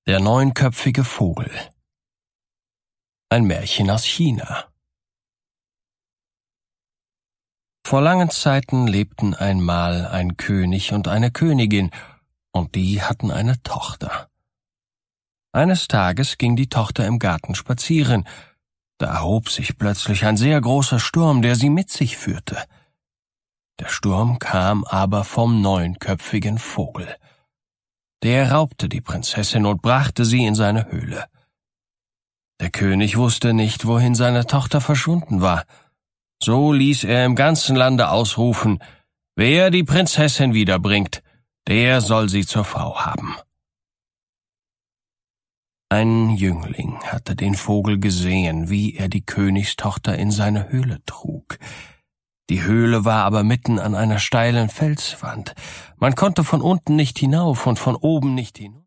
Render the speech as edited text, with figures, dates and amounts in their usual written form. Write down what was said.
Der neunköpfige Vogel. Ein Märchen aus China. Vor langen Zeiten lebten einmal ein König und eine Königin, und die hatten eine Tochter. Eines Tages ging die Tochter im Garten spazieren. Da erhob sich plötzlich ein sehr großer Sturm, der sie mit sich führte. Der Sturm kam aber vom neunköpfigen Vogel. Der raubte die Prinzessin und brachte sie in seine Höhle. Der König wusste nicht, wohin seine Tochter verschwunden war. So ließ er im ganzen Lande ausrufen: Wer die Prinzessin wiederbringt, der soll sie zur Frau haben. Ein Jüngling hatte den Vogel gesehen, wie er die Königstochter in seine Höhle trug. Die Höhle war aber mitten an einer steilen Felswand. Man konnte von unten nicht hinauf und von oben nicht hinunter.